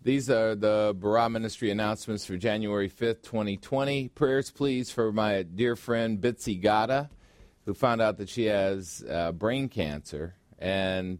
These are the Barah Ministry announcements for January 5th, 2020. Prayers, please, for my dear friend Bitsy Gata, who found out that she has brain cancer, and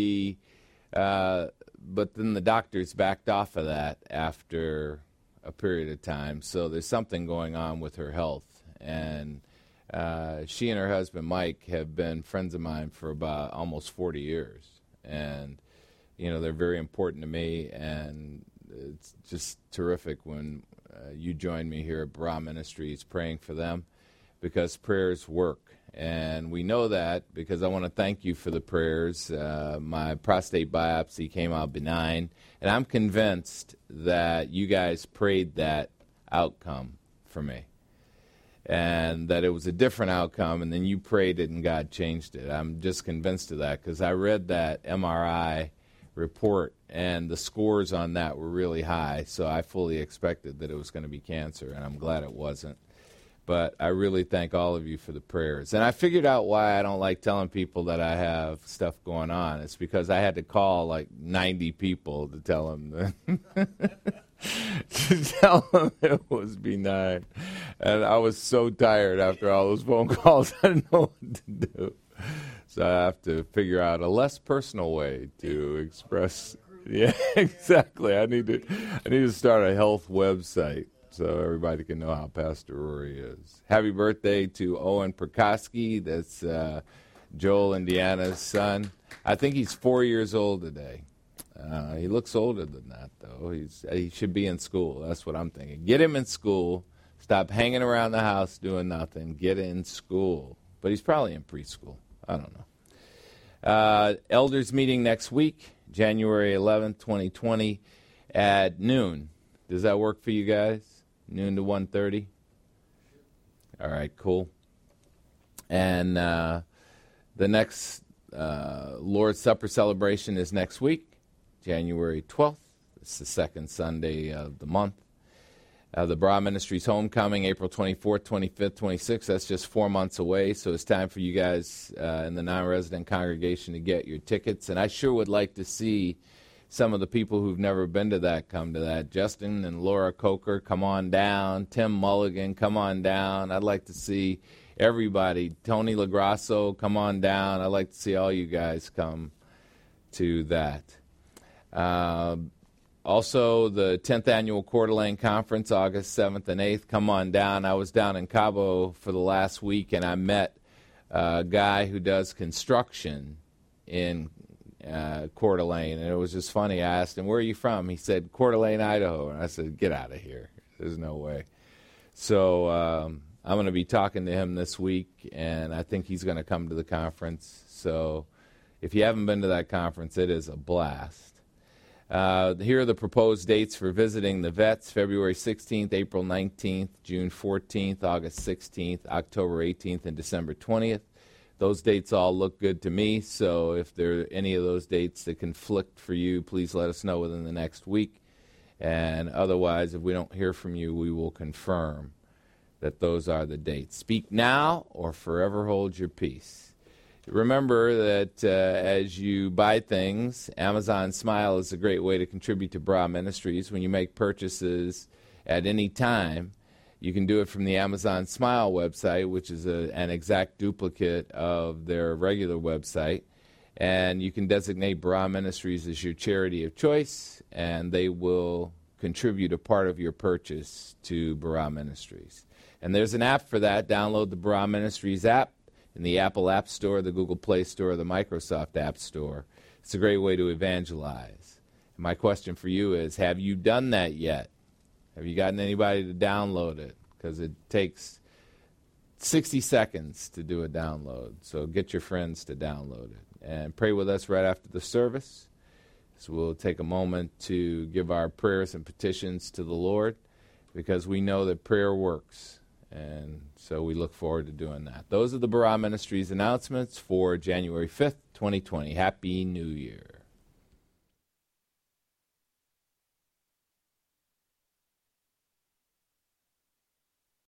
but then the doctors backed off of that after a period of time. So there's something going on with her health, and she and her husband Mike have been friends of mine for about almost 40 years, and they're very important to me, and it's just terrific when you join me here at Barah Ministries praying for them, because prayers work. And we know that because I want to thank you for the prayers. My prostate biopsy came out benign, and I'm convinced that you guys prayed that outcome for me, and that it was a different outcome, and then you prayed it and God changed it. I'm just convinced of that because I read that MRI report, and the scores on that were really high, so I fully expected that it was going to be cancer, and I'm glad it wasn't. But I really thank all of you for the prayers. And I figured out why I don't like telling people that I have stuff going on. It's because I had to call like 90 people to tell them it was benign. And I was so tired after all those phone calls, I didn't know what to do. So I have to figure out a less personal way to express. Yeah, exactly. I need to start a health website so everybody can know how Pastor Rory is. Happy birthday to Owen Prokosky. That's Joel and Deanna's son. I think he's 4 years old today. He looks older than that, though. He should be in school. That's what I'm thinking. Get him in school. Stop hanging around the house doing nothing. Get in school. But he's probably in preschool. I don't know. Elders meeting next week, January 11th, 2020, at noon. Does that work for you guys? Noon to 1:30? All right, cool. And the next Lord's Supper celebration is next week, January 12th. It's the second Sunday of the month. The Barah Ministries Homecoming, April 24th, 25th, 26th. That's just 4 months away, so it's time for you guys in the non-resident congregation to get your tickets. And I sure would like to see some of the people who've never been to that come to that. Justin and Laura Coker, come on down. Tim Mulligan, come on down. I'd like to see everybody. Tony LaGrasso, come on down. I'd like to see all you guys come to that. Also, the 10th Annual Coeur d'Alene Conference, August 7th and 8th. Come on down. I was down in Cabo for the last week, and I met a guy who does construction in Coeur d'Alene, and it was just funny. I asked him, where are you from? He said, Coeur d'Alene, Idaho. And I said, get out of here. There's no way. So I'm going to be talking to him this week, and I think he's going to come to the conference. So if you haven't been to that conference, it is a blast. Here are the proposed dates for visiting the vets: February 16th, April 19th, June 14th, August 16th, October 18th, and December 20th. Those dates all look good to me, so if there are any of those dates that conflict for you, please let us know within the next week. And otherwise, if we don't hear from you, we will confirm that those are the dates. Speak now or forever hold your peace. Remember that as you buy things, Amazon Smile is a great way to contribute to Barah Ministries. When you make purchases at any time, you can do it from the Amazon Smile website, which is an exact duplicate of their regular website. And you can designate Barah Ministries as your charity of choice, and they will contribute a part of your purchase to Barah Ministries. And there's an app for that. Download the Barah Ministries app in the Apple App Store, the Google Play Store, or the Microsoft App Store. It's a great way to evangelize. And my question for you is, have you done that yet? Have you gotten anybody to download it? Because it takes 60 seconds to do a download. So get your friends to download it. And pray with us right after the service. So we'll take a moment to give our prayers and petitions to the Lord, because we know that prayer works. And so we look forward to doing that. Those are the Barah Ministries announcements for January 5th, 2020. Happy New Year.